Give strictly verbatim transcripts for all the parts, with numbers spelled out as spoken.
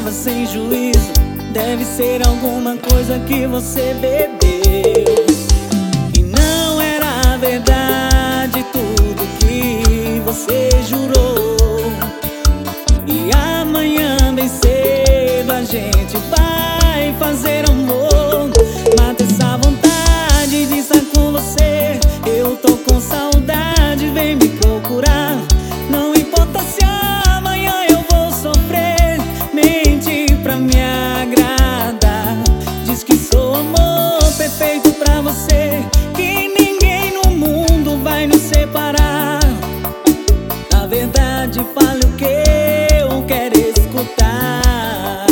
tava sem juízo. Deve ser alguma coisa que você bebeu. E não era verdade tudo que você jurou. E amanhã bem cedo a gente vai fazer amor. Mata essa vontade de estar com você. Eu tô com saudade, vem me procurar. Não importa se amanhã eu vou sofrer. Mente pra me agradar. Diz que sou amor perfeito pra você, que ninguém no mundo vai nos separar. Na verdade fale o que eu quero escutar.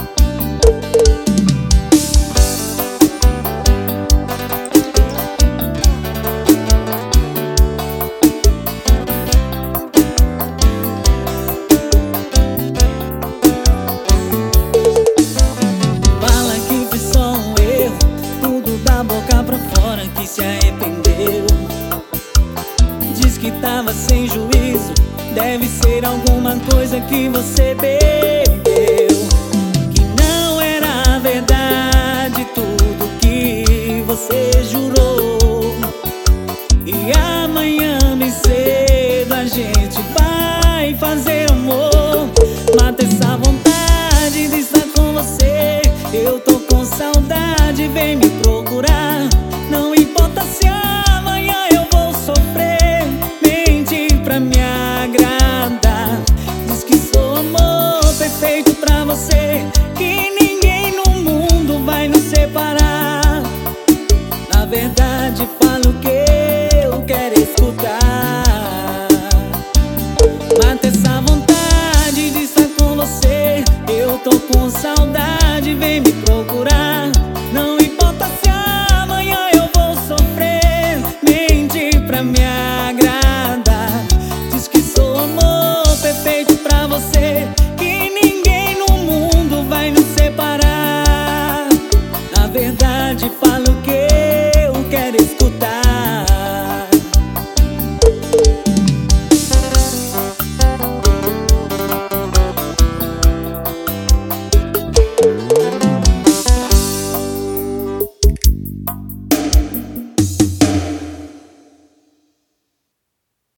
Fala que foi só um erro, tudo da boca pra fora que se arrependeu. Diz que tava sem juízo, deve ser alguma coisa que você bebeu. Que não era verdade tudo que você jurou. E amanhã bem cedo a gente vai fazer amor. Mata essa vontade de estar com você. Eu tô com saudade, vem me